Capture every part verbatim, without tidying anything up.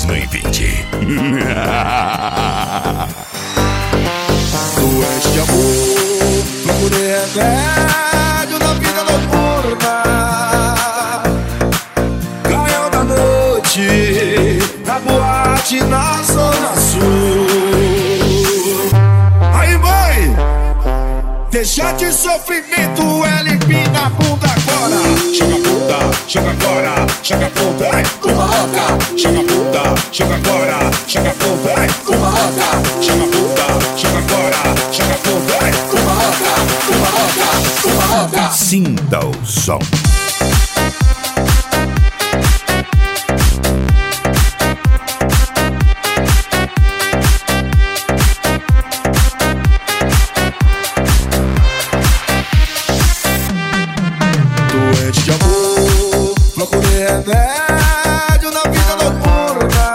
dois mil e vinte. Doente de amor, procurei remédio na vida noturna. Caiu da noite, na boate na zona sul. Aí mãe, deixa de sofrimento, ela empina a bunda agora. Chega a bunda, chega agora, chega a bunda, uma roca. Chega a bunda, chega agora, chega a bunda, uma roca. Chega a bunda, chega agora, chega a bunda, uma roca, uma roca, uma roca. Sinta o som. Doente de amor, procurei remédio na vida noturna.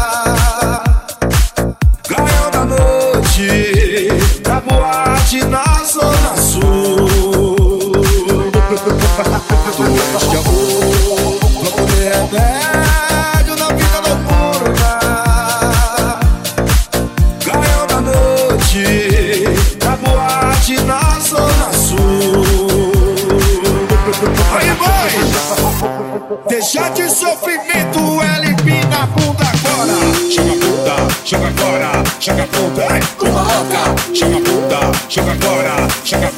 Caiu da noite, na boate na zona sul. Doente de amor, procurei remédio na vida noturna. Caiu da noite, na boate na zona sul. Aí vai! Deixa de sofrimento, ela empina a bunda agora. Chega a bunda, chega agora, chega a bunda, uma roca. Chega a bunda, chega agora, chega a